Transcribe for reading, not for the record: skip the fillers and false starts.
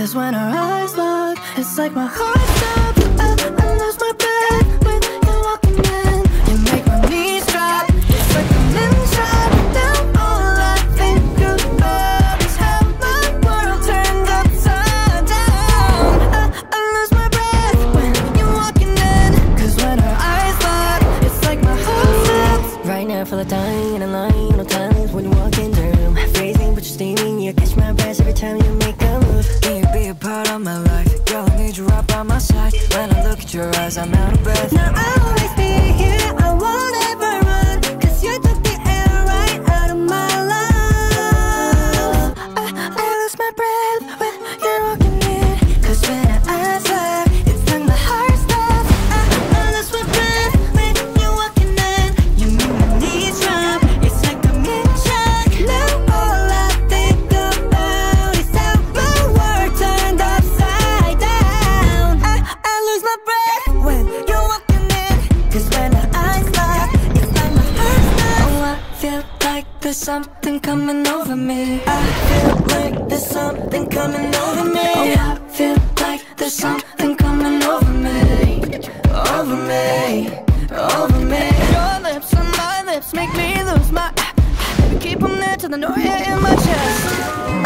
'Cause when our eyes lock, it's like my heart stops. I lose my breath when you're walking in. You make my knees drop, it's like I'm in shot. Now all I think about is how my world turned upside down. I lose my breath when you're walking in. 'Cause when our eyes lock, it's like my heart stops. Right now I feel like dying in a line. No times when you walk in the room, freezing but you're steaming. You catch my breath every time you make a move. Can you be a part of my life? Girl, I need you right by my side. When I look at your eyes, I'm out of breath. Now I'll always be here, I won't ever run. 'Cause you took the air right out of my lungs. I lose my breath when you're walking in. 'Cause when our eyes lock, it's when my heart stops. I lose my breath when you're walking in. You make my knees drop, it's like I'm in shock. Now all I think about is how my world turned upside down. I lose my breath when you're walking in. 'Cause when our eyes lock, it's like my heart stops. Oh, I feel like there's something coming over me. I feel like there's something coming over me. Oh, I feel like there's something coming over me. Over me, over me. Your lips and my lips make me lose my. Keep them there till the noise in my chest.